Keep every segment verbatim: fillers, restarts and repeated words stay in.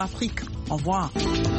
Afrique. Au revoir.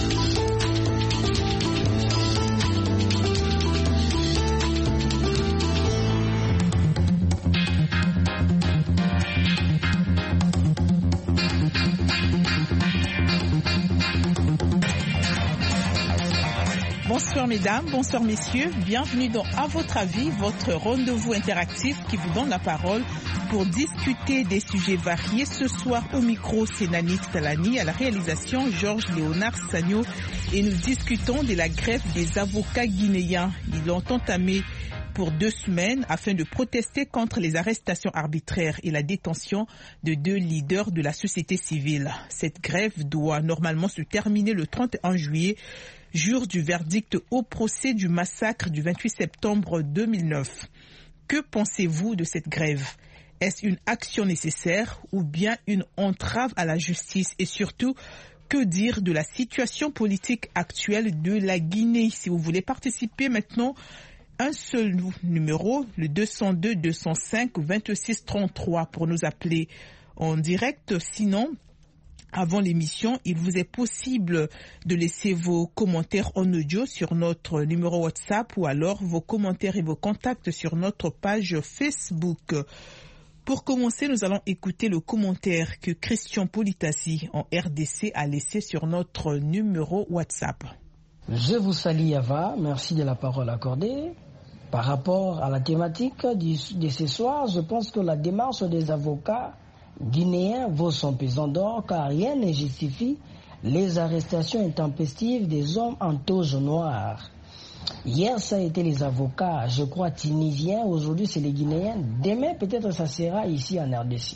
Bonsoir mesdames, bonsoir messieurs, bienvenue dans À votre avis, votre rendez-vous interactif qui vous donne la parole pour discuter des sujets variés. Ce soir au micro, c'est Nani Talani, à la réalisation Georges Léonard Sagno, et nous discutons de la grève des avocats guinéens. Ils l'ont entamé pour deux semaines afin de protester contre les arrestations arbitraires et la détention de deux leaders de la société civile. Cette grève doit normalement se terminer le trente et un juillet, jour du verdict au procès du massacre du vingt-huit septembre deux mille neuf. Que pensez-vous de cette grève ? Est-ce une action nécessaire ou bien une entrave à la justice? Et surtout, que dire de la situation politique actuelle de la Guinée? Si vous voulez participer maintenant, un seul numéro, le deux zéro deux, deux zéro cinq, vingt-six trente-trois pour nous appeler en direct. Sinon, avant l'émission, il vous est possible de laisser vos commentaires en audio sur notre numéro WhatsApp ou alors vos commentaires et vos contacts sur notre page Facebook. Pour commencer, nous allons écouter le commentaire que Christian Politassi en R D C a laissé sur notre numéro WhatsApp. Je vous salue Yava, merci de la parole accordée. Par rapport à la thématique de ce soir, je pense que la démarche des avocats guinéens vaut son pesant d'or car rien ne justifie les arrestations intempestives des hommes en toge noire. Hier, ça a été les avocats, je crois, tunisiens. Aujourd'hui, c'est les Guinéens. Demain, peut-être, ça sera ici en R D C.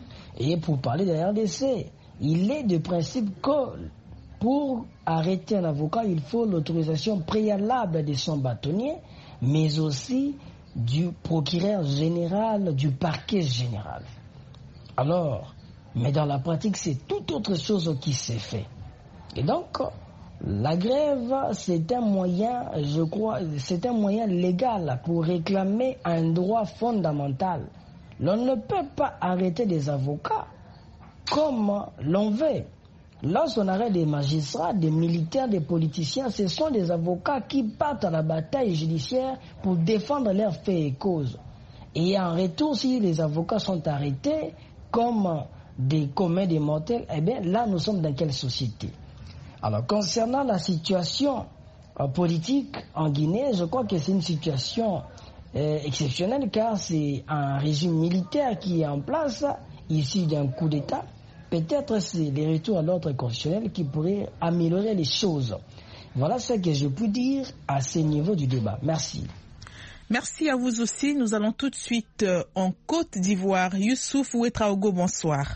Et pour parler de la R D C, il est de principe que pour arrêter un avocat, il faut l'autorisation préalable de son bâtonnier, mais aussi du procureur général, du parquet général. Alors, mais dans la pratique, c'est tout autre chose qui s'est fait. Et donc, la grève, c'est un moyen, je crois, c'est un moyen légal pour réclamer un droit fondamental. L'on ne peut pas arrêter des avocats comme l'on veut. Lorsqu'on arrête des magistrats, des militaires, des politiciens, ce sont des avocats qui partent à la bataille judiciaire pour défendre leurs faits et causes. Et en retour, si les avocats sont arrêtés comme des communs des mortels, eh bien là, nous sommes dans quelle société? Alors, concernant la situation euh, politique en Guinée, je crois que c'est une situation euh, exceptionnelle car c'est un régime militaire qui est en place, issu d'un coup d'État. Peut-être c'est les retours à l'ordre constitutionnel qui pourraient améliorer les choses. Voilà ce que je peux dire à ce niveau du débat. Merci. Merci à vous aussi. Nous allons tout de suite euh, en Côte d'Ivoire. Youssouf Ouetraogo, bonsoir.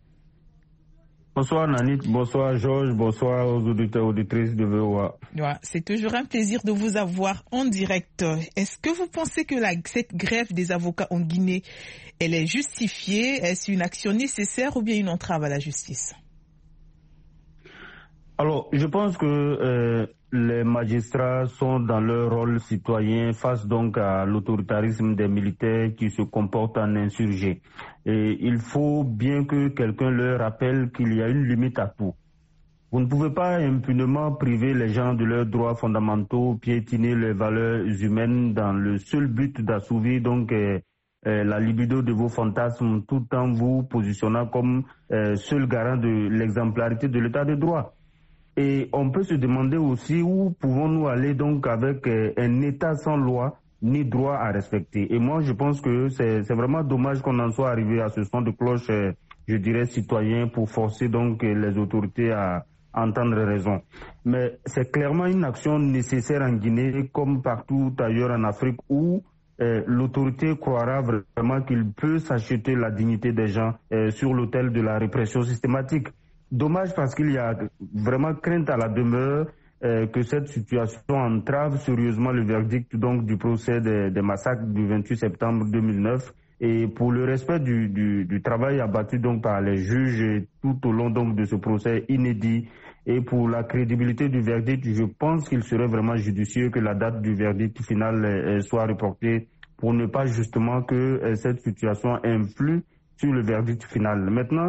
Bonsoir Nanit, bonsoir Georges, bonsoir aux auditeurs et auditrices de V O A. Ouais, c'est toujours un plaisir de vous avoir en direct. Est-ce que vous pensez que la, cette grève des avocats en Guinée, elle est justifiée? Est-ce une action nécessaire ou bien une entrave à la justice? Alors, je pense que euh, les magistrats sont dans leur rôle citoyen face donc à l'autoritarisme des militaires qui se comportent en insurgés. Et il faut bien que quelqu'un leur rappelle qu'il y a une limite à tout. Vous ne pouvez pas impunément priver les gens de leurs droits fondamentaux, piétiner les valeurs humaines dans le seul but d'assouvir donc euh, euh, la libido de vos fantasmes tout en vous positionnant comme euh, seul garant de l'exemplarité de l'état de droit. Et on peut se demander aussi où pouvons-nous aller donc avec euh, un État sans loi ni droit à respecter. Et moi, je pense que c'est, c'est vraiment dommage qu'on en soit arrivé à ce son de cloche, euh, je dirais, citoyen, pour forcer donc euh, les autorités à entendre raison. Mais c'est clairement une action nécessaire en Guinée, comme partout ailleurs en Afrique, où euh, l'autorité croira vraiment qu'il peut s'acheter la dignité des gens euh, sur l'autel de la répression systématique. Dommage parce qu'il y a vraiment crainte à la demeure euh, que cette situation entrave sérieusement le verdict donc du procès des, des massacres du vingt-huit septembre deux mille neuf et pour le respect du, du, du travail abattu donc par les juges tout au long donc de ce procès inédit et pour la crédibilité du verdict, je pense qu'il serait vraiment judicieux que la date du verdict final euh, soit reportée pour ne pas justement que euh, cette situation influe sur le verdict final. Maintenant,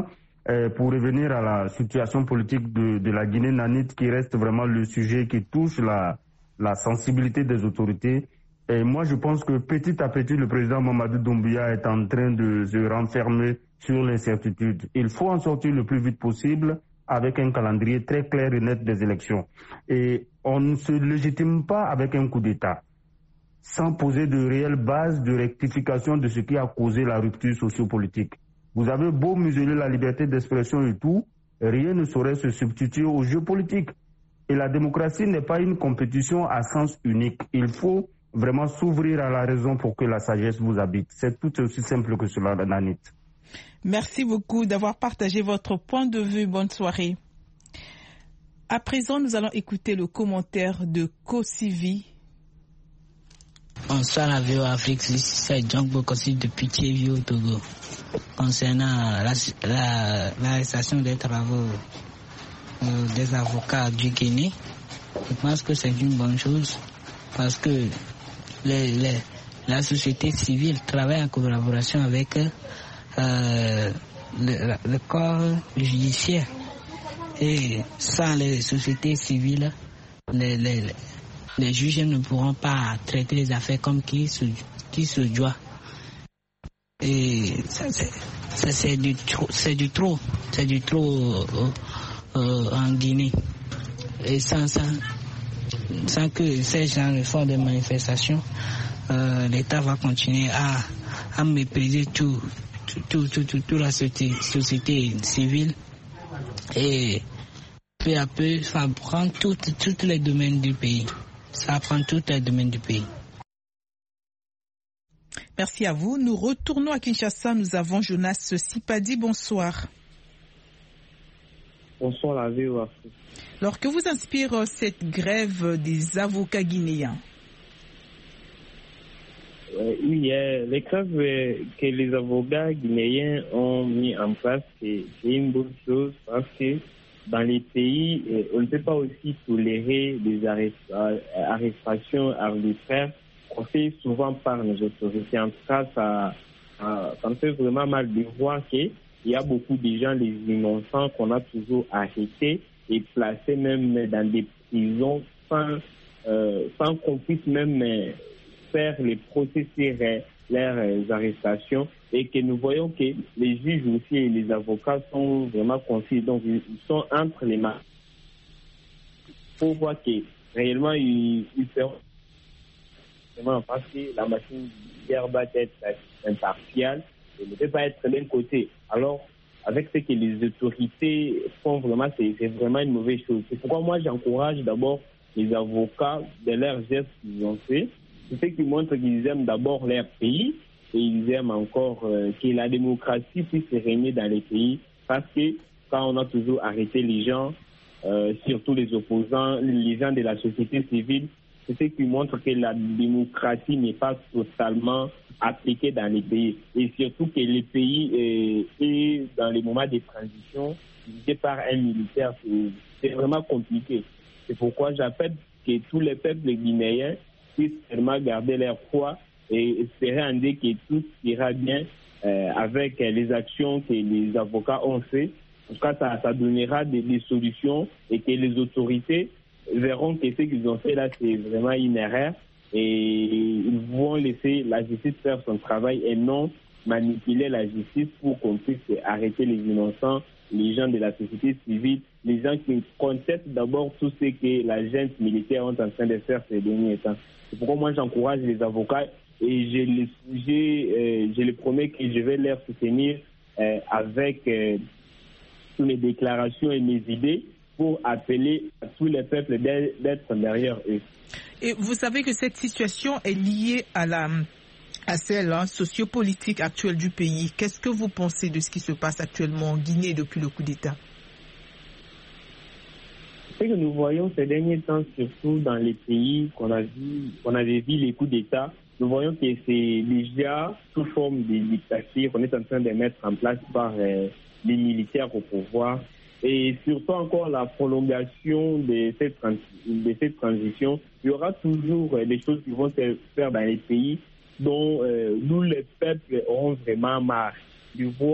Euh, pour revenir à la situation politique de, de la Guinée nanite, qui reste vraiment le sujet qui touche la, la sensibilité des autorités. Et moi, je pense que petit à petit, le président Mamadou Doumbouya est en train de se renfermer sur l'incertitude. Il faut en sortir le plus vite possible avec un calendrier très clair et net des élections. Et on ne se légitime pas avec un coup d'État, sans poser de réelles bases de rectification de ce qui a causé la rupture sociopolitique. Vous avez beau museler la liberté d'expression et tout, rien ne saurait se substituer au jeu politique. Et la démocratie n'est pas une compétition à sens unique. Il faut vraiment s'ouvrir à la raison pour que la sagesse vous habite. C'est tout aussi simple que cela, Nanit. Merci beaucoup d'avoir partagé votre point de vue. Bonne soirée. À présent, nous allons écouter le commentaire de Kosivi. Bonsoir à V O Afrique, c'est Django Kossi depuis Thiévi au Togo. Concernant l'arrestation la, la, des travaux euh, des avocats du Guinée, je pense que c'est une bonne chose parce que les, les, la société civile travaille en collaboration avec euh, le, le corps judiciaire. Et sans les sociétés civiles, les, les, les juges ne pourront pas traiter les affaires comme qui se, qui se doit. Et ça, c'est, ça, c'est du trop, c'est du trop, c'est du trop euh, euh, en Guinée. Et sans, sans, sans que ces gens font des manifestations, euh, l'État va continuer à, à mépriser tout, tout, tout, tout, toute la société, société civile. Et peu à peu, ça prend tous les domaines du pays. Ça prend tous les domaines du pays. Merci à vous. Nous retournons à Kinshasa. Nous avons Jonas Sipadi. Bonsoir. Bonsoir, la V O Afrique. Alors, que vous inspire cette grève des avocats guinéens? euh, Oui, euh, les grèves euh, que les avocats guinéens ont mis en place, c'est, c'est une bonne chose parce que dans les pays, euh, on ne peut pas aussi tolérer des arrestations arbitraires qu'on fait souvent par nos autorités. En tout cas, ça, ça, ça me fait vraiment mal de voir qu'il y a beaucoup de gens, les innocents, qu'on a toujours arrêtés et placés même dans des prisons sans, euh, sans qu'on puisse même faire les procéder leurs arrestations, et que nous voyons que les juges aussi et les avocats sont vraiment confus. Donc, ils sont entre les mains. Pour voir que réellement, ils, ils feront parce que la machine judiciaire doit être impartiale et ne peut pas être d'un côté. Alors, avec ce que les autorités font vraiment, c'est, c'est vraiment une mauvaise chose. C'est pourquoi moi, j'encourage d'abord les avocats de leurs gestes qu'ils ont fait. C'est ce qui montre qu'ils aiment d'abord leur pays et ils aiment encore euh, que la démocratie puisse régner dans les pays, parce que quand on a toujours arrêté les gens, euh, surtout les opposants, les gens de la société civile, c'est ce qui montre que la démocratie n'est pas totalement appliquée dans les pays. Et surtout que les pays, euh, et dans les moments de transition, dirigés par un militaire, c'est, c'est vraiment compliqué. C'est pourquoi j'appelle que tous les peuples guinéens puissent vraiment garder leur foi et espérer en Dieu que tout ira bien euh, avec les actions que les avocats ont fait. En tout cas, ça, ça donnera des, des solutions et que les autorités verront que ce qu'ils ont fait là, c'est vraiment une erreur, et ils vont laisser la justice faire son travail et non manipuler la justice pour qu'on puisse arrêter les innocents, les gens de la société civile, les gens qui contestent d'abord tout ce que la junte militaire est en train de faire ces derniers temps. C'est pourquoi moi j'encourage les avocats et je les, j'ai, euh, je les promets que je vais leur soutenir euh, avec euh, toutes mes déclarations et mes idées, pour appeler à tous les peuples d'être derrière eux. Et vous savez que cette situation est liée à la à celle hein, sociopolitique actuelle du pays. Qu'est-ce que vous pensez de ce qui se passe actuellement en Guinée depuis le coup d'État? Ce que nous voyons ces derniers temps, surtout dans les pays qu'on a vu, qu'on avait vu les coups d'État, nous voyons que c'est déjà sous forme de dictature qu'on est en train de mettre en place par euh, les militaires au pouvoir. Et surtout encore la prolongation de cette, trans- de cette transition, il y aura toujours euh, des choses qui vont se faire dans les pays dont euh, nous, les peuples, auront vraiment marre de voir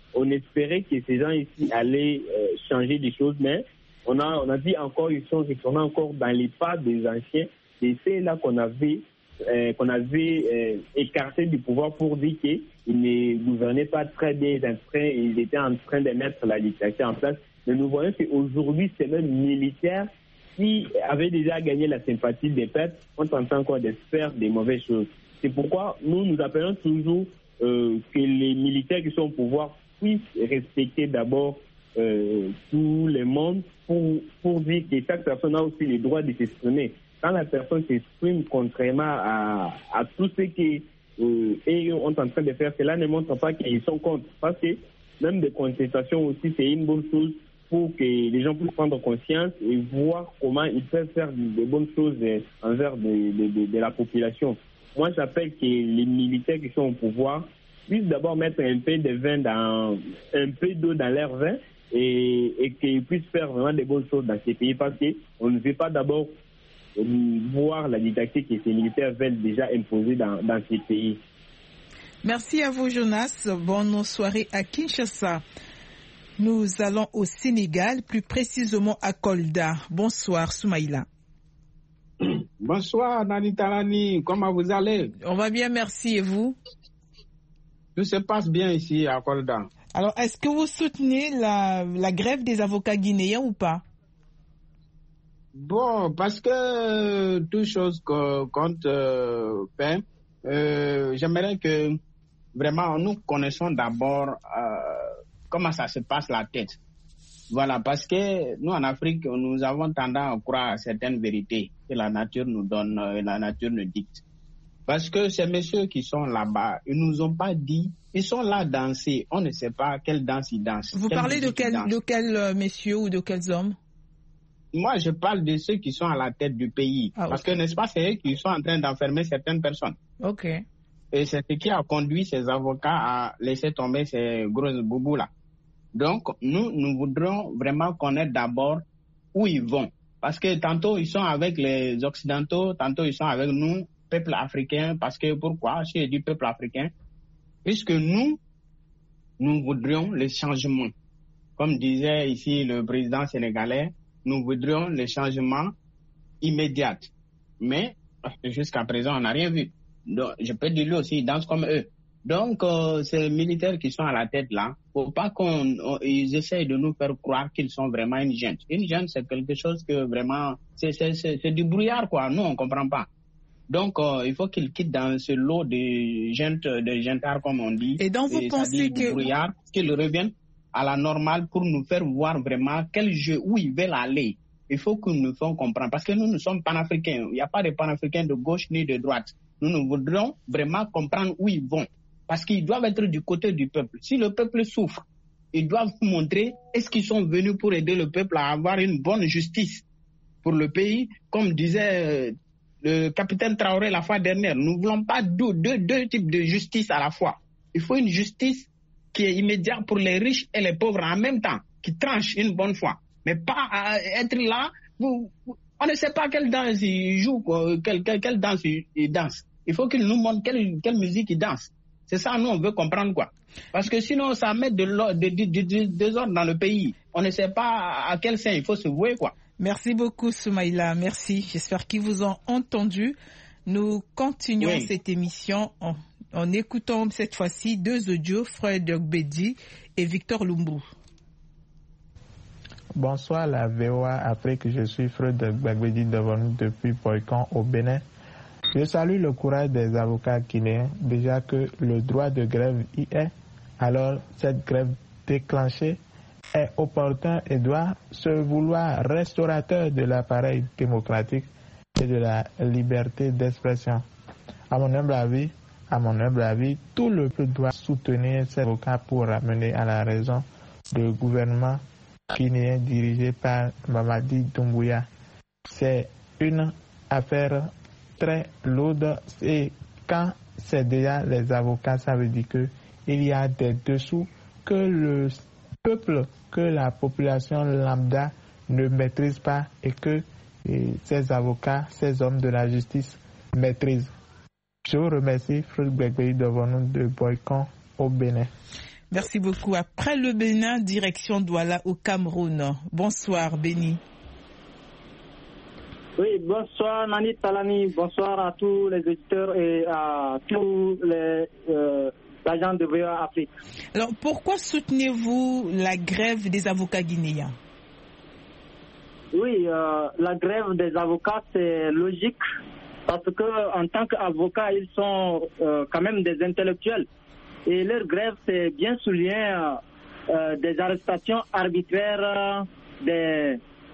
on espérait que ces gens ici allaient euh, changer des choses, mais on a, on a dit encore, ils sont retournés encore dans les pas des anciens. Et c'est là qu'on avait, euh, qu'on avait euh, écarté du pouvoir pour dire qu'ils ne gouvernaient pas très bien, ils, train, ils étaient en train de mettre la dictature en place. Mais nous voyons qu'aujourd'hui, ces mêmes militaires qui avaient déjà gagné la sympathie des peuples ont tenté encore de faire des mauvaises choses. C'est pourquoi nous, nous appelons toujours euh, que les militaires qui sont au pouvoir puissent respecter d'abord euh, tout le monde pour, pour dire que chaque personne a aussi le droit de s'exprimer. Quand la personne s'exprime contrairement à, à tout ce qu'ils euh, sont en train de faire, cela ne montre pas qu'ils sont contre. Parce que même des contestations aussi, c'est une bonne chose pour que les gens puissent prendre conscience et voir comment ils peuvent faire de bonnes choses envers de, de, de, de la population. Moi, j'appelle que les militaires qui sont au pouvoir puissent d'abord mettre un peu de vin dans, un peu d'eau dans leur vin et, et qu'ils puissent faire vraiment de bonnes choses dans ces pays parce qu'on ne veut pas d'abord voir la dictature que ces militaires veulent déjà imposer dans, dans ces pays. Merci à vous, Jonas. Bonne soirée à Kinshasa. Nous allons au Sénégal, plus précisément à Kolda. Bonsoir, Soumaïla. Bonsoir, Nani Talani. Comment vous allez? On va bien, merci. Et vous? Tout se passe bien ici à Kolda. Alors, est-ce que vous soutenez la, la grève des avocats guinéens ou pas? Bon, parce que toute chose que compte euh, fait, euh, j'aimerais que vraiment nous connaissons d'abord euh, comment ça se passe la tête. Voilà, parce que nous en Afrique, nous avons tendance à croire à certaines vérités que la nature nous donne, euh, la nature nous dicte. Parce que ces messieurs qui sont là-bas, ils nous ont pas dit, ils sont là danser, on ne sait pas quelle danse ils dansent. Vous parlez de quels de quel, euh, messieurs ou de quels hommes? Moi, je parle de ceux qui sont à la tête du pays. Ah, parce okay. que, n'est-ce pas, c'est eux qui sont en train d'enfermer certaines personnes. Ok. Et c'est ce qui a conduit ces avocats à laisser tomber ces grosses boubous-là. Donc, nous, nous voudrons vraiment connaître d'abord où ils vont. Parce que tantôt, ils sont avec les Occidentaux, tantôt, ils sont avec nous, peuple africain. Parce que, pourquoi? Je dis peuple africain. Puisque nous, nous voudrions les changements. Comme disait ici le président sénégalais, nous voudrions les changements immédiats. Mais, jusqu'à présent, on n'a rien vu. Donc, je peux dire lui aussi, ils dansent comme eux. Donc, euh, ces militaires qui sont à la tête là, faut pas qu'ils essayent de nous faire croire qu'ils sont vraiment une junte. Une junte, c'est quelque chose que vraiment, c'est, c'est, c'est, c'est du brouillard, quoi. Nous, on comprend pas. Donc, euh, il faut qu'ils quittent dans ce lot de juntes, de juntards, comme on dit. Et donc, vous et pensez que... brouillard, qu'ils reviennent à la normale pour nous faire voir vraiment quel jeu, où ils veulent aller. Il faut que nous fassions comprendre. Parce que nous, nous sommes panafricains. Il n'y a pas de panafricains de gauche ni de droite. Nous, nous voudrons vraiment comprendre où ils vont. Parce qu'ils doivent être du côté du peuple. Si le peuple souffre, ils doivent montrer est-ce qu'ils sont venus pour aider le peuple à avoir une bonne justice pour le pays. Comme disait le capitaine Traoré la fois dernière, nous ne voulons pas deux, deux, deux types de justice à la fois. Il faut une justice qui est immédiate pour les riches et les pauvres en même temps, qui tranche une bonne fois. Mais pas être là, vous, on ne sait pas quelle danse ils jouent, quelle, quelle, quelle danse ils dansent. Il faut qu'ils nous montrent quelle, quelle musique ils dansent. C'est ça, nous, on veut comprendre quoi. Parce que sinon, ça met de l'ordre, de, de, de, de, désordre dans le pays. On ne sait pas à quel sein il faut se vouer quoi. Merci beaucoup, Soumaïla. Merci. J'espère qu'ils vous ont entendu. Nous continuons oui. cette émission en, en écoutant cette fois-ci deux audios, Fred Ogbedi et Victor Lumbu. Bonsoir la V O A Afrique, je suis Fred Ogbedi devant nous depuis Boycon au Bénin. Je salue le courage des avocats guinéens, déjà que le droit de grève y est. Alors cette grève déclenchée est opportun et doit se vouloir restaurateur de l'appareil démocratique et de la liberté d'expression. À mon humble avis, à mon humble avis, tout le peuple doit soutenir ces avocats pour ramener à la raison le gouvernement guinéen dirigé par Mamadi Doumbouya. C'est une affaire très lourde et quand c'est déjà les avocats, ça veut dire que il y a des dessous que le peuple, que la population lambda ne maîtrise pas et que et ces avocats, ces hommes de la justice maîtrisent. Je vous remercie, Fred Gbegbe devant nous de Boycon au Bénin. Merci beaucoup. Après le Bénin, direction Douala au Cameroun. Bonsoir, Béni. Oui, bonsoir Nani Talani, bonsoir à tous les auditeurs et à tous les euh, agents de V O A Afrique. Alors, pourquoi soutenez-vous la grève des avocats guinéens? Oui, euh, la grève des avocats, c'est logique parce que en tant qu'avocats, ils sont euh, quand même des intellectuels. Et leur grève, c'est bien souligné euh, des arrestations arbitraires des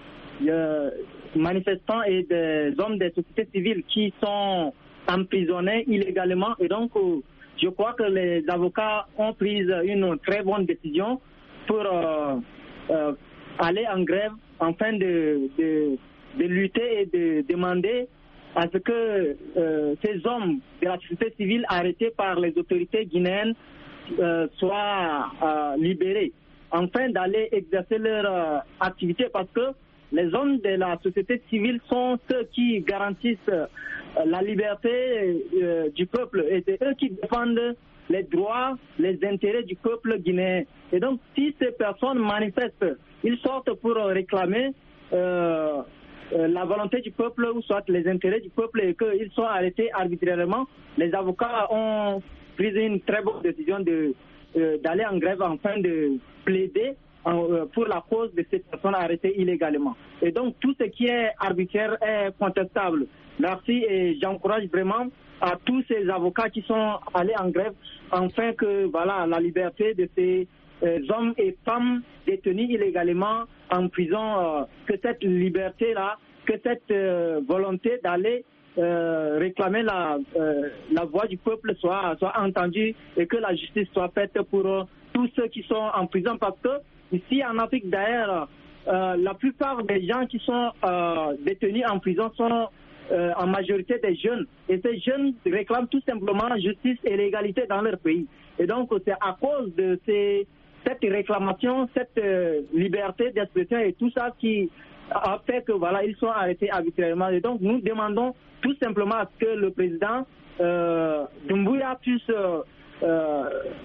euh, manifestants et des hommes des sociétés civiles qui sont emprisonnés illégalement. Et donc, euh, je crois que les avocats ont pris une très bonne décision pour euh, euh, aller en grève afin de, de, de lutter et de demander à ce que euh, ces hommes de la société civile arrêtés par les autorités guinéennes euh, soient euh, libérés, afin d'aller exercer leur euh, activité, parce que les hommes de la société civile sont ceux qui garantissent euh, la liberté euh, du peuple, et c'est eux qui défendent les droits, les intérêts du peuple guinéen. Et donc, si ces personnes manifestent, ils sortent pour réclamer euh, euh, la volonté du peuple ou soit les intérêts du peuple et qu'ils sont arrêtés arbitrairement, les avocats ont pris une très bonne décision de, euh, d'aller en grève afin de plaider en, euh, pour la cause de ces personnes arrêtées illégalement. Et donc, tout ce qui est arbitraire est contestable. Merci, et j'encourage vraiment à tous ces avocats qui sont allés en grève afin que voilà, la liberté de ces euh, hommes et femmes détenus illégalement en prison, euh, que cette liberté-là, que cette euh, volonté d'aller euh, réclamer la, euh, la voix du peuple soit, soit entendue et que la justice soit faite pour euh, tous ceux qui sont en prison. Parce que ici en Afrique d'ailleurs, euh, la plupart des gens qui sont euh, détenus en prison sont Euh, en majorité des jeunes. Et ces jeunes réclament tout simplement justice et l'égalité dans leur pays. Et donc, c'est à cause de ces, cette réclamation, cette euh, liberté d'expression et tout ça qui a fait que, voilà, ils sont arrêtés arbitrairement. Et donc, nous demandons tout simplement à ce que le président euh, Doumbouya puisse euh, euh,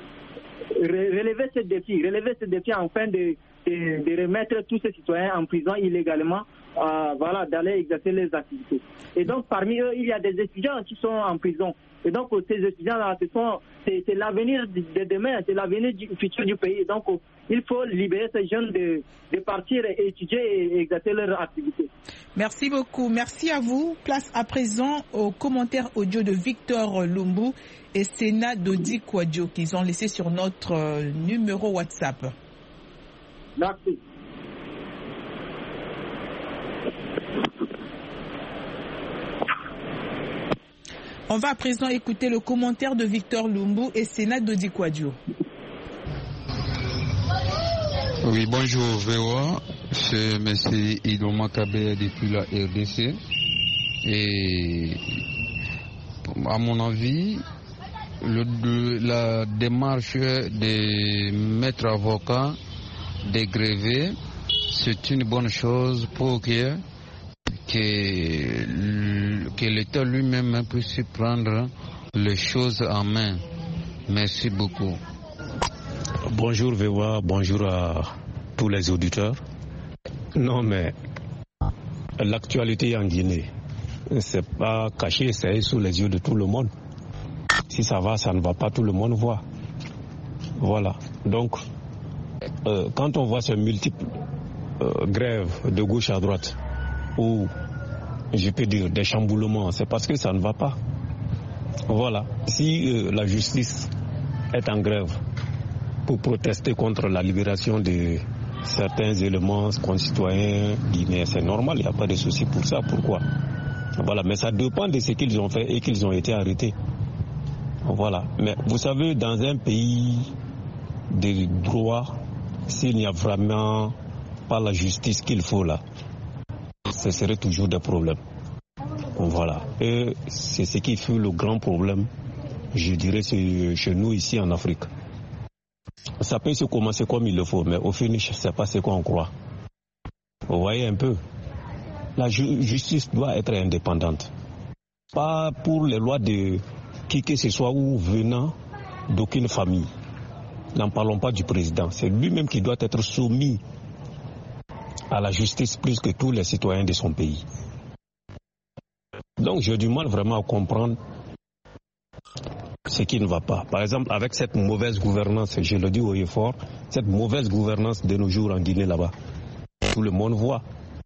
relever ce défi, relever ce défi afin de, de, de remettre tous ces citoyens en prison illégalement, euh, voilà, d'aller exercer les activités. Et donc, parmi eux, il y a des étudiants qui sont en prison. Et donc, ces étudiants-là, c'est, c'est l'avenir de demain, c'est l'avenir du futur du pays. Donc, il faut libérer ces jeunes de, de partir et étudier et exercer leur activité. Merci beaucoup. Merci à vous. Place à présent aux commentaires audio de Victor Lumbu et Sénat Dodi Kwadjo qu'ils ont laissé sur notre euh, numéro WhatsApp. Merci. On va à présent écouter le commentaire de Victor Lumbu et Sénat Dodi Kwadjo. Oui, bonjour V O A, c'est M. Idoma Kabe depuis la R D C. Et à mon avis, le, de, la démarche des maîtres avocats dégrévés, c'est une bonne chose pour que, que, que l'État lui-même puisse prendre les choses en main. Merci beaucoup. Bonjour V O A, bonjour à tous les auditeurs. Non mais l'actualité en Guinée, c'est pas caché, c'est sous les yeux de tout le monde. Si ça va, ça ne va pas, tout le monde voit. Voilà. Donc, euh, quand on voit ces multiples euh, grèves de gauche à droite, ou je peux dire des chamboulements, c'est parce que ça ne va pas. Voilà. Si euh, la justice est en grève pour protester contre la libération de certains éléments concitoyens guinéens, c'est normal, il n'y a pas de souci pour ça. Pourquoi? Voilà, mais ça dépend de ce qu'ils ont fait et qu'ils ont été arrêtés. Voilà, mais vous savez, dans un pays de droit, s'il n'y a vraiment pas la justice qu'il faut là, ce serait toujours des problèmes. Voilà, et c'est ce qui fait le grand problème, je dirais, chez nous ici en Afrique. Ça peut se commencer comme il le faut, mais au finish, c'est pas ce qu'on croit. Vous voyez un peu, la ju- justice doit être indépendante. Pas pour les lois de qui que ce soit ou venant d'aucune famille. N'en parlons pas du président. C'est lui-même qui doit être soumis à la justice plus que tous les citoyens de son pays. Donc j'ai du mal vraiment à comprendre ce qui ne va pas. Par exemple, avec cette mauvaise gouvernance, je le dis haut et fort, cette mauvaise gouvernance de nos jours en Guinée là-bas, tout le monde voit.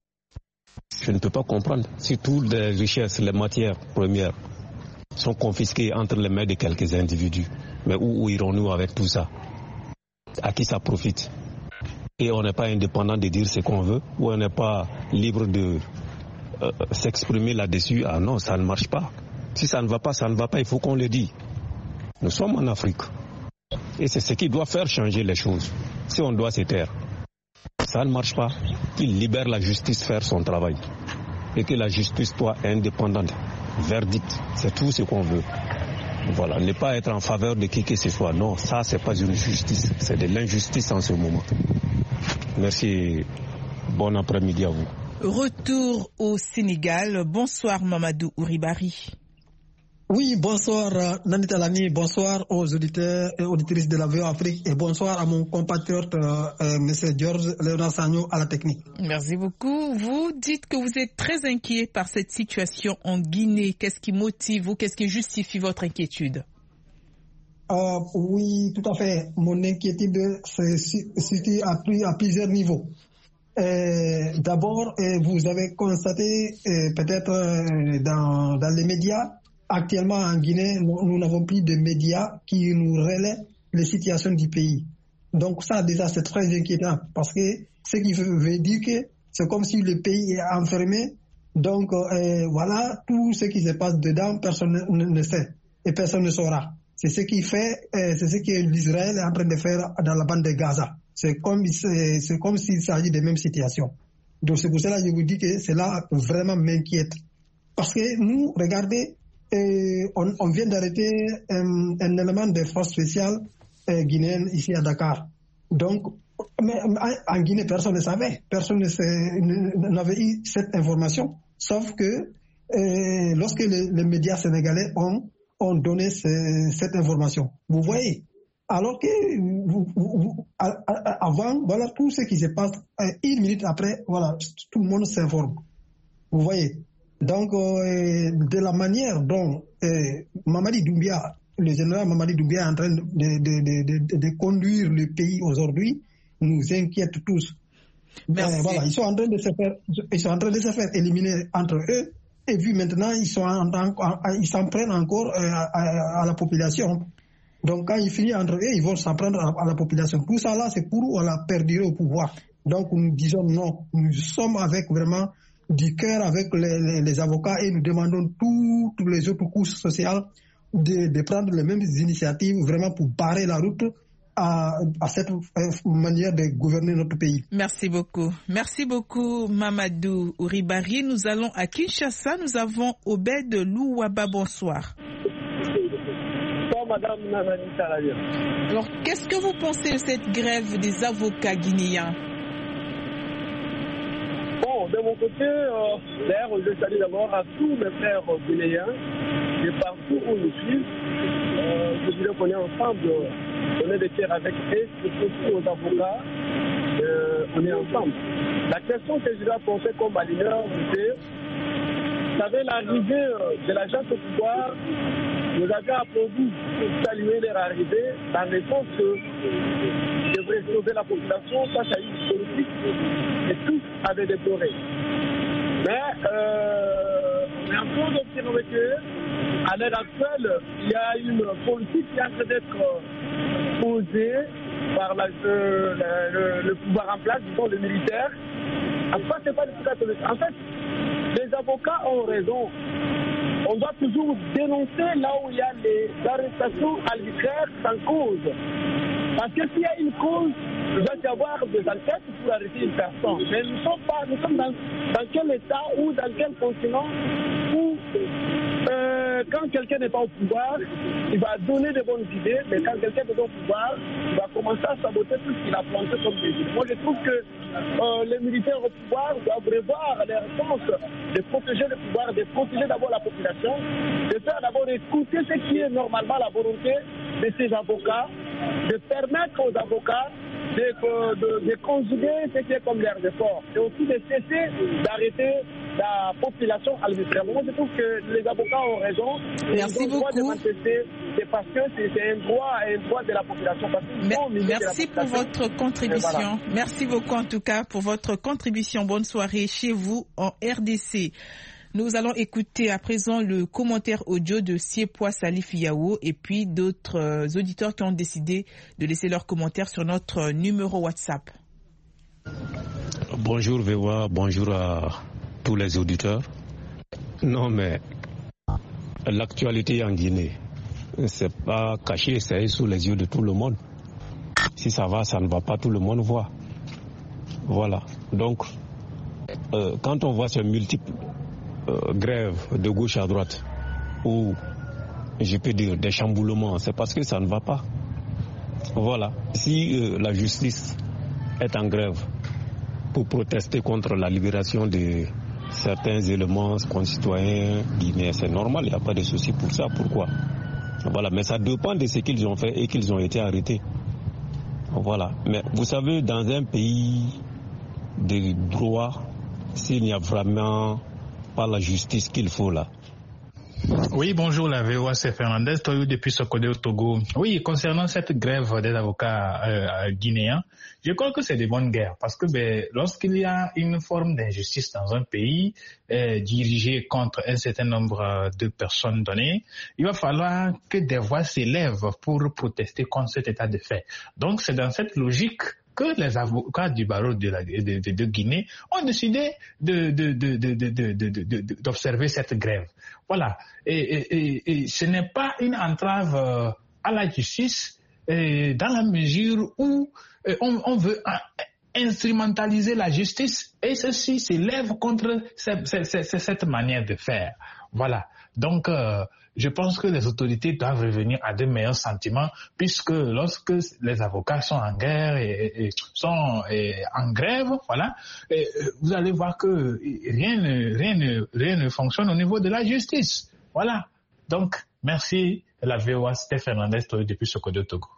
Je ne peux pas comprendre. Si toutes les richesses, les matières premières sont confisquées entre les mains de quelques individus, mais où, où irons-nous avec tout ça? À qui ça profite? Et on n'est pas indépendant de dire ce qu'on veut, ou on n'est pas libre de euh, s'exprimer là-dessus. Ah non, ça ne marche pas. Si ça ne va pas, ça ne va pas, il faut qu'on le dise. Nous sommes en Afrique. Et c'est ce qui doit faire changer les choses. Si on doit se taire, ça ne marche pas. Qu'il libère la justice faire son travail. Et que la justice soit indépendante. Verdict, c'est tout ce qu'on veut. Voilà, ne pas être en faveur de qui que ce soit. Non, ça, c'est pas une justice. C'est de l'injustice en ce moment. Merci. Bon après-midi à vous. Retour au Sénégal. Bonsoir Mamadou Ouribari. Oui, bonsoir Nani Talani, bonsoir aux auditeurs et auditrices de la V O Afrique et bonsoir à mon compatriote euh, euh, M. Georges Léonard Sagno à la technique. Merci beaucoup. Vous dites que vous êtes très inquiet par cette situation en Guinée. Qu'est-ce qui motive ou qu'est-ce qui justifie votre inquiétude? euh, Oui, tout à fait. Mon inquiétude se situe à, à plusieurs niveaux. Euh, D'abord, euh, vous avez constaté euh, peut-être euh, dans, dans les médias, actuellement en Guinée, nous n'avons plus de médias qui nous relaient les situations du pays. Donc ça déjà c'est très inquiétant parce que ce qui veut, veut dire que c'est comme si le pays est enfermé. Donc euh, voilà, tout ce qui se passe dedans, personne ne, ne sait et personne ne saura. C'est ce qui fait, euh, c'est ce que l'Israël est en train de faire dans la bande de Gaza. C'est comme, c'est, c'est comme s'il s'agit des mêmes situations. Donc c'est pour cela que je vous dis que cela vraiment m'inquiète. Parce que nous, regardez, Et on, on vient d'arrêter un, un élément de force spéciale euh, guinéenne ici à Dakar. Donc, mais, en Guinée, personne ne savait. Personne n'avait eu cette information. Sauf que euh, lorsque les, les médias sénégalais ont, ont donné ce, cette information. Vous voyez? Alors que vous, vous, vous, avant, voilà tout ce qui se passe, euh, une minute après, voilà, tout le monde s'informe. Vous voyez? Donc, euh, de la manière dont euh, Mamadi Doumbia, le général Mamadi Doumbia est en train de, de, de, de, de conduire le pays aujourd'hui, nous inquiète tous. Euh, voilà, ils sont en train de se faire, ils sont en train de se faire éliminer entre eux. Et vu maintenant, ils sont en, en, ils s'en prennent encore euh, à, à la population. Donc, quand ils finissent entre eux, ils vont s'en prendre à, à la population. Tout ça là, c'est pour voilà, perdurer au pouvoir. Donc, nous disons non. Nous sommes avec vraiment du cœur avec les, les, les avocats et nous demandons tous les autres couches sociales de, de prendre les mêmes initiatives vraiment pour barrer la route à, à cette manière de gouverner notre pays. Merci beaucoup. Merci beaucoup Mamadou Ouribari. Nous allons à Kinshasa. Nous avons Obed Louaba. Bonsoir. Bonsoir Madame Namani Saravia. Alors, qu'est-ce que vous pensez de cette grève des avocats guinéens? Bon, de mon côté, euh, d'ailleurs, je salue d'abord à tous mes frères guinéens et partout où nous suivent. Euh, je dirais qu'on est ensemble, on est des cœurs avec eux, surtout aux avocats, euh, on est ensemble. La question que je dois penser comme malineur, c'est, vous savez, l'arrivée de l'agence au pouvoir, nous avions applaudi pour saluer leur arrivée, dans le sens que devrait sauver la population face à une politique et tous avaient déploré. Mais euh, on est en train d'observer qu'à l'heure actuelle, il y a une politique qui est en train d'être posée par la, euh, le, le pouvoir en place, disons le militaire. En fait, c'est pas du tout catholique. En fait, les avocats ont raison. On doit toujours dénoncer là où il y a des arrestations arbitraires sans cause. Parce que s'il y a une cause, il doit y avoir des enquêtes pour arrêter une personne. Mais nous sommes, pas, nous sommes dans, dans quel état ou dans quel continent où euh, euh, quand quelqu'un n'est pas au pouvoir, il va donner de bonnes idées, mais quand quelqu'un est au pouvoir, il va commencer à saboter tout ce qu'il a planté comme des idées. Moi, je trouve que euh, les militaires au pouvoir doivent revoir les réponses de protéger le pouvoir, de protéger d'abord la population, de faire d'abord écouter ce qui est normalement la volonté de ces avocats, de permettre aux avocats de, de, de conjuguer ce qui est comme l'air de fort, et aussi de cesser d'arrêter la population arbitrairement. Moi, je trouve que les avocats ont raison. Merci ils ont beaucoup. Le droit de manifester, c'est parce que c'est un droit, un droit de la population. Parce Merci pour votre contribution. Voilà. Merci beaucoup en tout cas pour votre contribution. Bonne soirée chez vous en R D C. Nous allons écouter à présent le commentaire audio de Siepwa Salif Yao et puis d'autres euh, auditeurs qui ont décidé de laisser leurs commentaires sur notre numéro WhatsApp. Bonjour V O A, bonjour à tous les auditeurs. Non mais l'actualité en Guinée, c'est pas caché, c'est sous les yeux de tout le monde. Si ça va, ça ne va pas, tout le monde voit. Voilà. Donc, euh, quand on voit ces multiples euh, grèves de gauche à droite, ou je peux dire des chamboulements, c'est parce que ça ne va pas. Voilà. Si euh, la justice est en grève pour protester contre la libération de certains éléments concitoyens guinéens, c'est normal, il n'y a pas de souci pour ça. Pourquoi? Voilà, mais ça dépend de ce qu'ils ont fait et qu'ils ont été arrêtés. Voilà. Mais vous savez, dans un pays de droit, s'il n'y a vraiment pas la justice qu'il faut là. Oui, bonjour, la V O A, c'est Fernandez Toyo depuis Sokodé au Togo. Oui, concernant cette grève des avocats euh, guinéens, je crois que c'est de bonnes guerres parce que ben, lorsqu'il y a une forme d'injustice dans un pays euh, dirigé contre un certain nombre de personnes données, il va falloir que des voix s'élèvent pour protester contre cet état de fait. Donc c'est dans cette logique que les avocats du barreau de, la, de, de, de Guinée ont décidé de, de, de, de, de, de, de, de, d'observer cette grève. Voilà. Et, et, et ce n'est pas une entrave à la justice et dans la mesure où on, on veut instrumentaliser la justice et ceci s'élève contre cette, cette, cette manière de faire. Voilà. Donc, euh, je pense que les autorités doivent revenir à de meilleurs sentiments puisque lorsque les avocats sont en guerre et, et, et sont et, en grève, voilà, et, vous allez voir que rien ne, rien, ne, rien ne fonctionne au niveau de la justice. Voilà. Donc, merci la V O A, c'était Fernandez depuis Sokodé au Togo.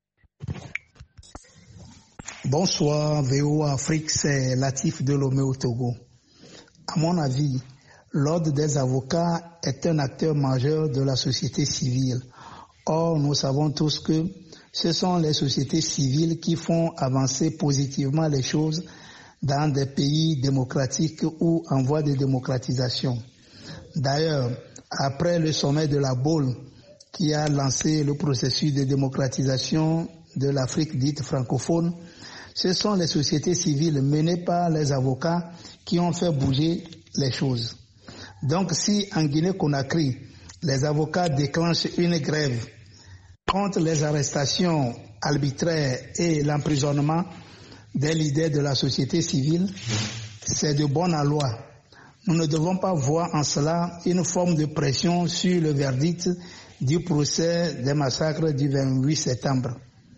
Bonsoir V O A Afrique, c'est Latif Delomé au Togo. À mon avis, l'Ordre des avocats est un acteur majeur de la société civile. Or, nous savons tous que ce sont les sociétés civiles qui font avancer positivement les choses dans des pays démocratiques ou en voie de démocratisation. D'ailleurs, après le sommet de la Baule qui a lancé le processus de démocratisation de l'Afrique dite francophone, ce sont les sociétés civiles menées par les avocats qui ont fait bouger les choses. Donc si en Guinée-Conakry, les avocats déclenchent une grève contre les arrestations arbitraires et l'emprisonnement des leaders de la société civile, c'est de bonne loi. Nous ne devons pas voir en cela une forme de pression sur le verdict du procès des massacres du vingt-huit septembre.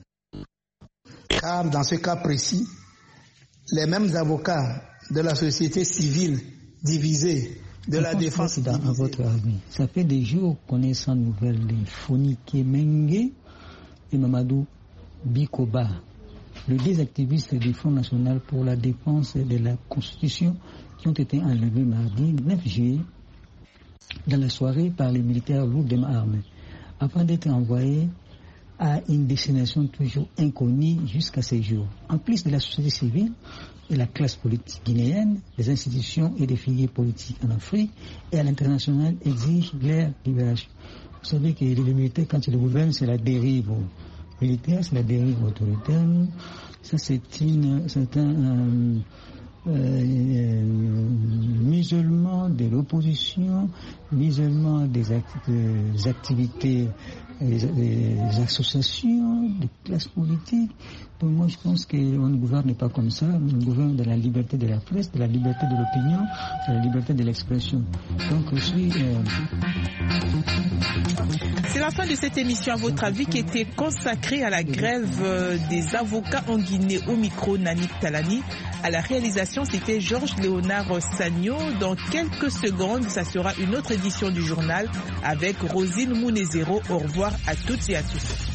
Car dans ce cas précis, les mêmes avocats de la société civile divisée de la défense dans, à votre avis, ça fait des jours qu'on est sans nouvelles de Fonike Mengue et Mamadou Bikoba, les deux activistes du Front National pour la défense de la Constitution qui ont été enlevés mardi neuf juillet dans la soirée par les militaires lourdement armés, afin d'être envoyés à une destination toujours inconnue jusqu'à ces jours. En plus de la société civile et la classe politique guinéenne, les institutions et les filières politiques en Afrique et à l'international exigent leur libération. Vous savez que les militaires, quand ils gouvernent, c'est la dérive militaire, c'est la dérive autoritaire. Ça, c'est, une, c'est un euh, euh, musulman de l'opposition, musulman des, act- des activités les, les associations, les classes politiques. Donc moi je pense qu'on ne gouverne pas comme ça, on gouverne de la liberté de la presse, de la liberté de l'opinion, de la liberté de l'expression. Donc je suis... Euh... C'est la fin de cette émission, à votre avis, qui était consacrée à la grève des avocats en Guinée. Au micro, Nanik Talani. À la réalisation, c'était Georges Léonard Sagno. Dans quelques secondes, ça sera une autre édition du journal avec Rosine Mounezero. Au revoir à toutes et à tous.